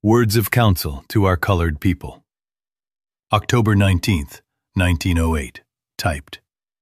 Words of Counsel to Our Colored People. October 19th, 1908. Typed.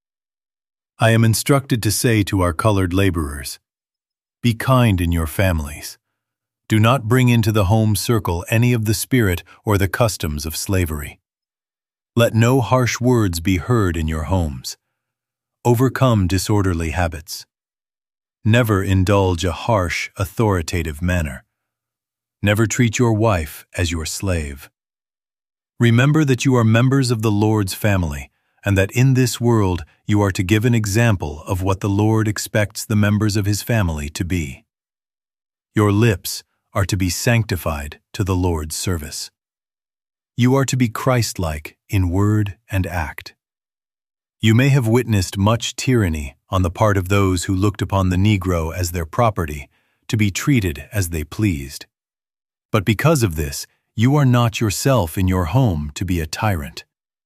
I am instructed to say to our colored laborers, be kind in your families. Do not bring into the home circle any of the spirit or the customs of slavery. Let no harsh words be heard in your homes. Overcome disorderly habits. Never indulge a harsh, authoritative manner. Never treat your wife as your slave. Remember that you are members of the Lord's family, and that in this world you are to give an example of what the Lord expects the members of His family to be. Your lips are to be sanctified to the Lord's service. You are to be Christ-like in word and act. You may have witnessed much tyranny on the part of those who looked upon the Negro as their property, to be treated as they pleased. But because of this, you are not yourself in your home to be a tyrant.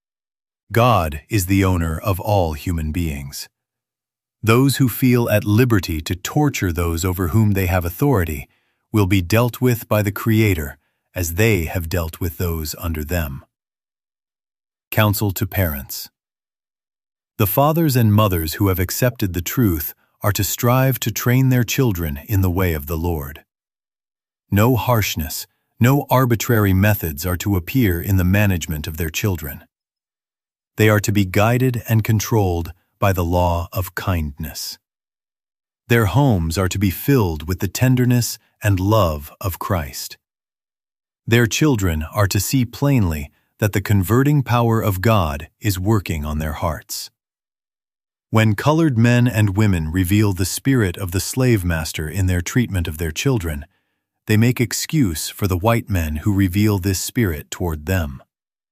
God is the owner of all human beings. Those who feel at liberty to torture those over whom they have authority will be dealt with by the Creator as they have dealt with those under them. Counsel to Parents. The fathers and mothers who have accepted the truth are to strive to train their children in the way of the Lord. No harshness, no arbitrary methods are to appear in the management of their children. They are to be guided and controlled by the law of kindness. Their homes are to be filled with the tenderness and love of Christ. Their children are to see plainly that the converting power of God is working on their hearts. When colored men and women reveal the spirit of the slave master in their treatment of their children, they make excuse for the white men who reveal this spirit toward them.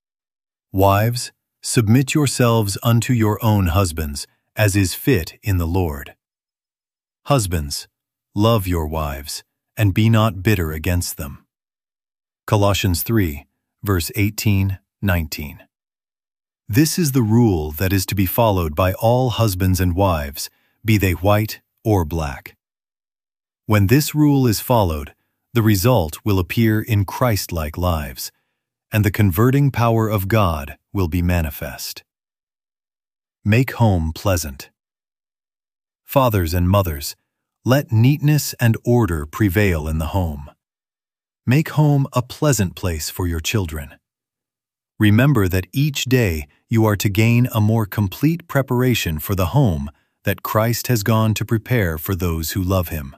Wives, submit yourselves unto your own husbands, as is fit in the Lord. Husbands, love your wives, and be not bitter against them. Colossians 3, verse 18-19. This is the rule that is to be followed by all husbands and wives, be they white or black. When this rule is followed, the result will appear in Christ-like lives, and the converting power of God will be manifest. Make home pleasant. Fathers and mothers, let neatness and order prevail in the home. Make home a pleasant place for your children. Remember that each day you are to gain a more complete preparation for the home that Christ has gone to prepare for those who love Him.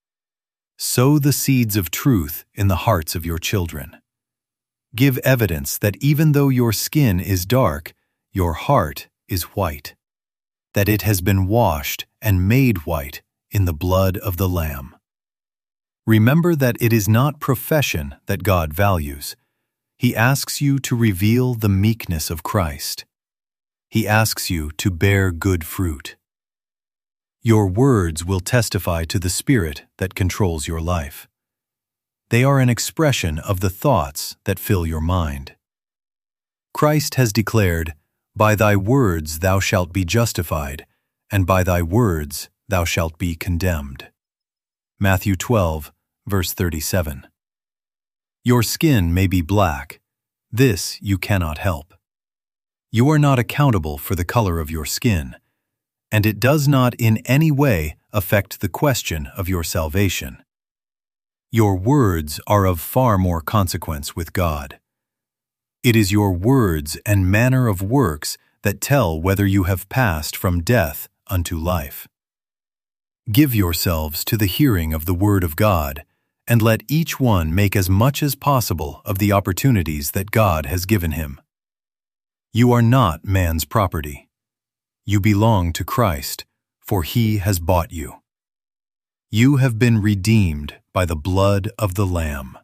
Sow the seeds of truth in the hearts of your children. Give evidence that even though your skin is dark, your heart is white, that it has been washed and made white in the blood of the Lamb. Remember that it is not profession that God values. He asks you to reveal the meekness of Christ. He asks you to bear good fruit. Your words will testify to the spirit that controls your life. They are an expression of the thoughts that fill your mind. Christ has declared, by thy words thou shalt be justified, and by thy words thou shalt be condemned. Matthew 12, verse 37. Your skin may be black. This you cannot help. You are not accountable for the color of your skin, and it does not in any way affect the question of your salvation. Your words are of far more consequence with God. It is your words and manner of works that tell whether you have passed from death unto life. Give yourselves to the hearing of the Word of God, and let each one make as much as possible of the opportunities that God has given him. You are not man's property. You belong to Christ, for He has bought you. You have been redeemed by the blood of the Lamb.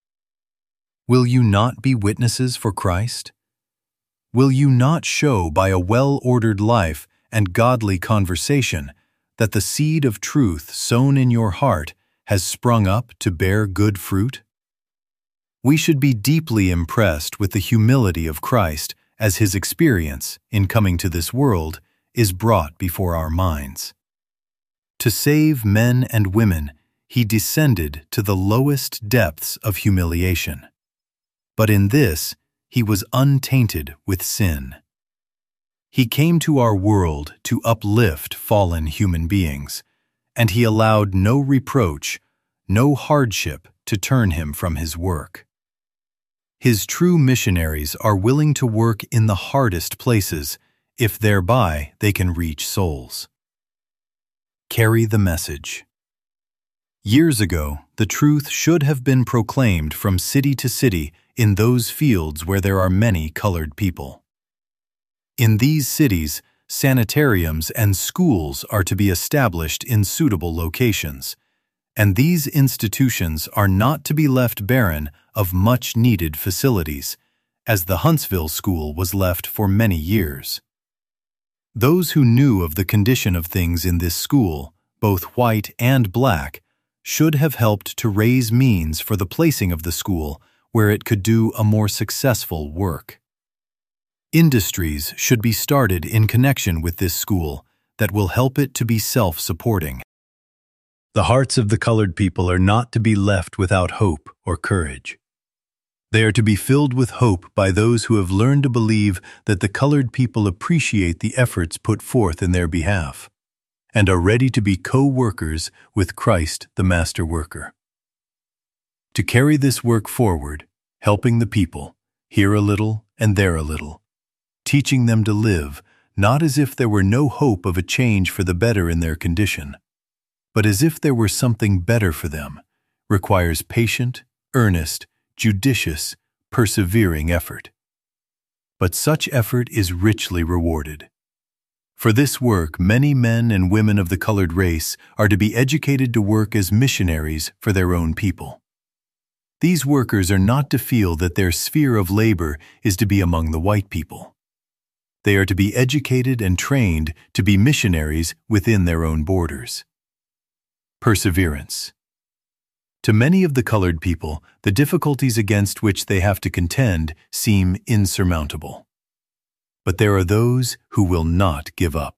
Will you not be witnesses for Christ? Will you not show by a well-ordered life and godly conversation that the seed of truth sown in your heart has sprung up to bear good fruit? We should be deeply impressed with the humility of Christ as His experience in coming to this world is brought before our minds. To save men and women, he descended to the lowest depths of humiliation. But in this, he was untainted with sin. He came to our world to uplift fallen human beings, and he allowed no reproach, no hardship to turn him from his work. His true missionaries are willing to work in the hardest places, if thereby they can reach souls. Carry the message. Years ago, the truth should have been proclaimed from city to city in those fields where there are many colored people. In these cities, sanitariums and schools are to be established in suitable locations, and these institutions are not to be left barren of much-needed facilities, as the Huntsville School was left for many years. Those who knew of the condition of things in this school, both white and black, should have helped to raise means for the placing of the school where it could do a more successful work. Industries should be started in connection with this school that will help it to be self-supporting. The hearts of the colored people are not to be left without hope or courage. They are to be filled with hope by those who have learned to believe that the colored people appreciate the efforts put forth in their behalf and are ready to be co-workers with Christ, the Master Worker. To carry this work forward, helping the people, here a little and there a little, teaching them to live not as if there were no hope of a change for the better in their condition, but as if there were something better for them, requires patient, earnest, judicious, persevering effort. But such effort is richly rewarded. For this work, many men and women of the colored race are to be educated to work as missionaries for their own people. These workers are not to feel that their sphere of labor is to be among the white people. They are to be educated and trained to be missionaries within their own borders. Perseverance. To many of the colored people, the difficulties against which they have to contend seem insurmountable. But there are those who will not give up.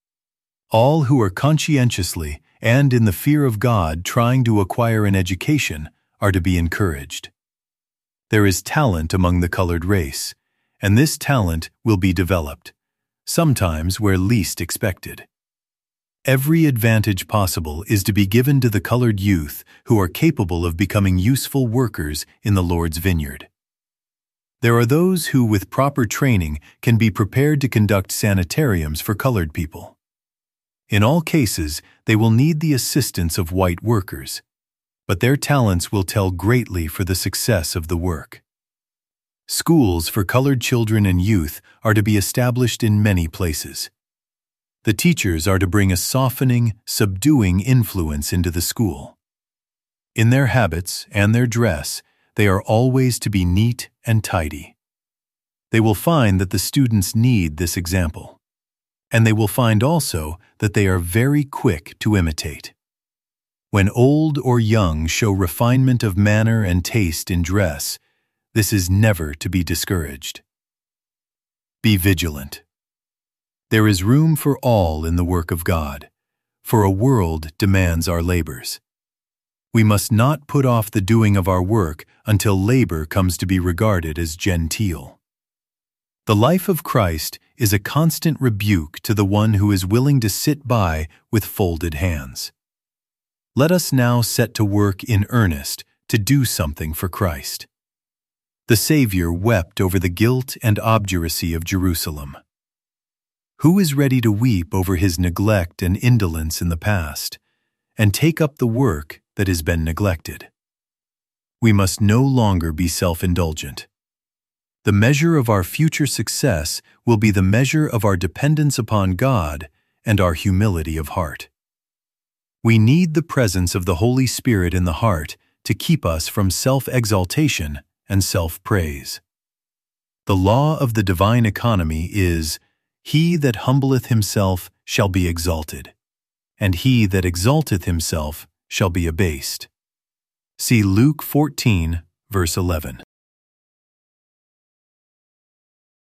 All who are conscientiously and in the fear of God trying to acquire an education are to be encouraged. There is talent among the colored race, and this talent will be developed, sometimes where least expected. Every advantage possible is to be given to the colored youth who are capable of becoming useful workers in the Lord's vineyard. There are those who, with proper training, can be prepared to conduct sanitariums for colored people. In all cases, they will need the assistance of white workers, but their talents will tell greatly for the success of the work. Schools for colored children and youth are to be established in many places. The teachers are to bring a softening, subduing influence into the school. In their habits and their dress, they are always to be neat and tidy. They will find that the students need this example, and they will find also that they are very quick to imitate. When old or young show refinement of manner and taste in dress, this is never to be discouraged. Be vigilant. There is room for all in the work of God, for a world demands our labors. We must not put off the doing of our work until labor comes to be regarded as genteel. The life of Christ is a constant rebuke to the one who is willing to sit by with folded hands. Let us now set to work in earnest to do something for Christ. The Savior wept over the guilt and obduracy of Jerusalem. Who is ready to weep over his neglect and indolence in the past, and take up the work that has been neglected? We must no longer be self-indulgent. The measure of our future success will be the measure of our dependence upon God and our humility of heart. We need the presence of the Holy Spirit in the heart to keep us from self-exaltation and self-praise. The law of the divine economy is, "He that humbleth himself shall be exalted, and he that exalteth himself shall be abased." See Luke 14, verse 11.